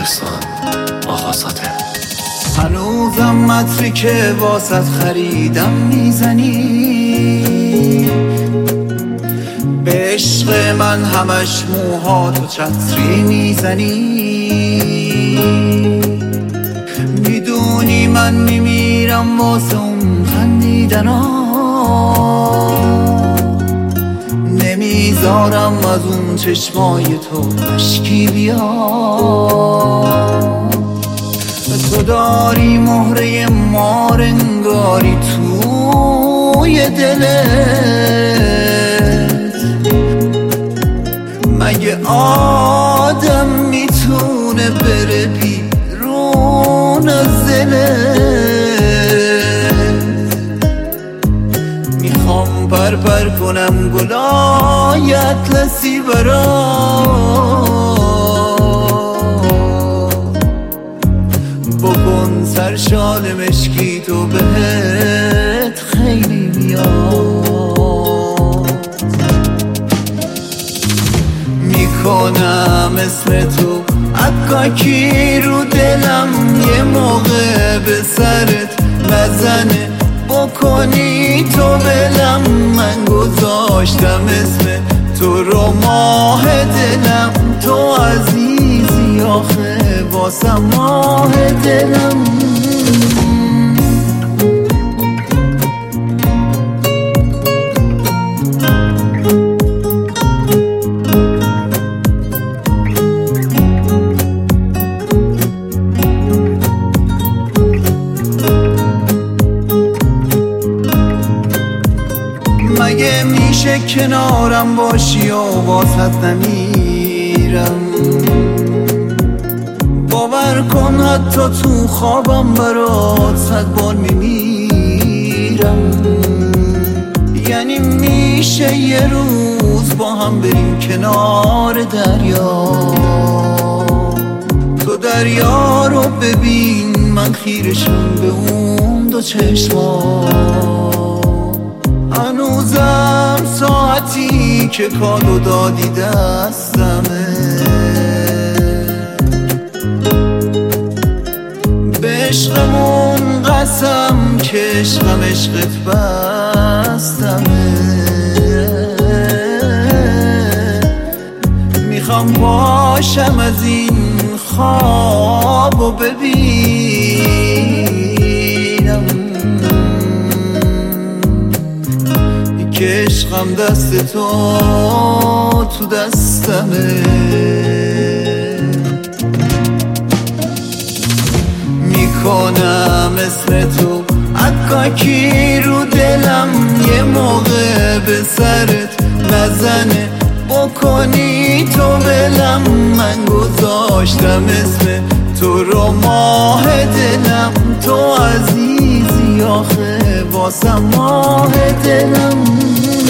برسان آغازاته. هنوزم متری که واسط خریدم میزنی، به عشق من همش موهاتو چتری میزنی. میدونی من میمیرم واسه اون خندیدنا، نمیذارم از اون چشمای تو مشکی بیاد. تو داری مهره مار انگاری توی دلت، مگه آدم میتونه بره بیرون از دلت؟ میخوام پر کنم گلای اطلسی برات، بکن سرشال مشکی تو بهت خیلی میاد. میکنم اسم تو عکاکی رو دلم، یه موقع به سرت نزنه بکنی تو بلم. من گذاشتم اسم تو رو ماه دلم، تو عزیزی آخه واسم ماه دلم. مگه میشه کنارم باشی و واسط نمیرم؟ باور کن حتی تو خوابم برات 100 بار میمیرم. یعنی میشه یه روز با هم بریم کنار دریا، تو دریا رو ببین من خیرشم به اون دو چشما. هنوزم ساعتی که کادو دادی دستمه، به عشقمون قسم که عشقم عشقت بستمه. میخوام باشم از این خوابو ببینم که عشقم دست تو دستمه. میکنم اسم تو عکاکی رو دلم، یه موقع به سرت نزنه بکنی تو بلم. من گذاشتم اسم تو رو ماه دلم، تو عزیزی آخه واسم ماه دلم.